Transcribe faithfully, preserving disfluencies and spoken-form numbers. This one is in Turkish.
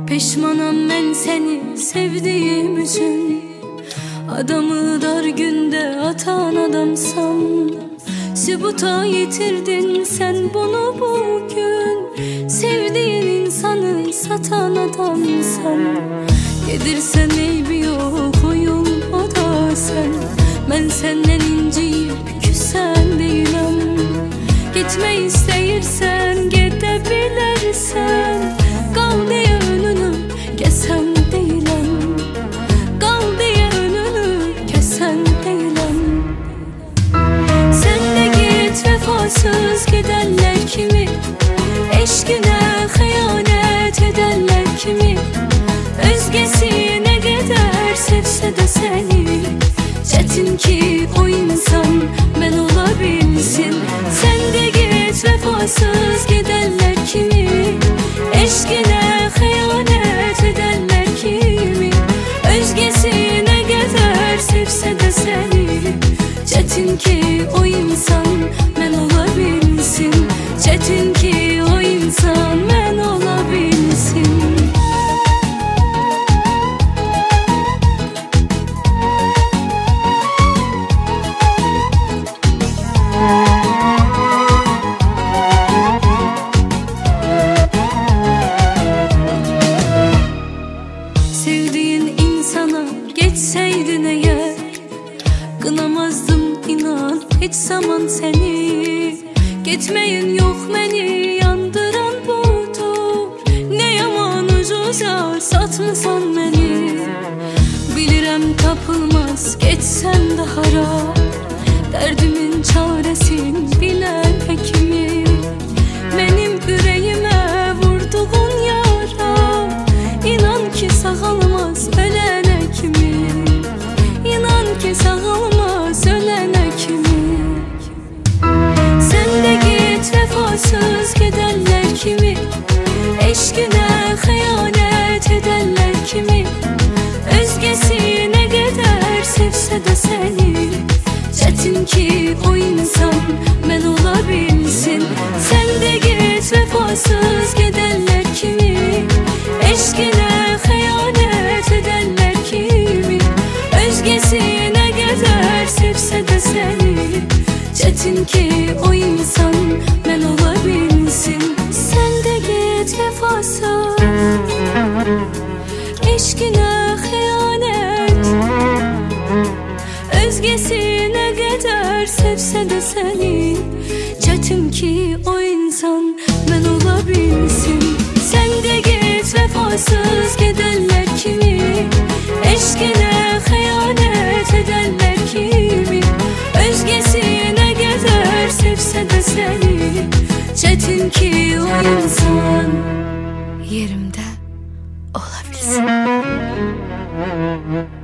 Peşmanam ben seni sevdiğim için. Adamı dar günde atan adamsan, sübuta yitirdin sen bunu bugün. Sevdiğin insanı satan adamsan, yedirsen eybi yok oyun o da sen. Ben senden inciyip küsen değilim. Gitme isteyirsen gidebilirsen, kal diye önünü kesen değilim. Kal diye önünü kesen değilim. Sen de git vefasız gidenler kimi, eşkine hıyanet edenler kimi. Özgesi ne kadar sevse de seni, çetin ki o insan ben olabilsin. Sen de git vefasız gidenler kimi, eşkine hıyanet edenler kimi. Özgesi ne kadar sevse de seni, çetin ki o insan ben olabilsin. Çetin ki o insan ben olabilsin. Sevdiğin insana geçseydin eğer, kınamazdım inan hiç zaman seni. Gitmeyin yok beni yandıran budur. Ne yaman ucuza satmışsan beni. Bilirem tapılmaz geçsem de harap, derdimin çaresin bilen hekimi. Benim yüreğime vurduğun yara, İnan ki sağalmaz ölene kimi. İnan ki sağalmaz ölene kimi. Sen de git vefasız gidenler kimi, eşkine hıyanet edenler kimi. Özgesi ne kadar sevse de seni, çetin ki o insan ben olabilsin. Sen de git vefasız gidenler kimi, eşkine hıyanet edenler kimi. Özgesi ne kadar sevse de seni, çetin ki o insan ben olabilsin. Sen de git vefasız, eşkine hıyanet. Özgesi ne kadar sevse de seni, çetin ki o insan ben olabilsin. Sen de git vefasız gidenler kimi, eşkine hıyanet edenler kimi. Özgesi ne kadar sevse de seni, çetin ki o insan yerimde olabilsin.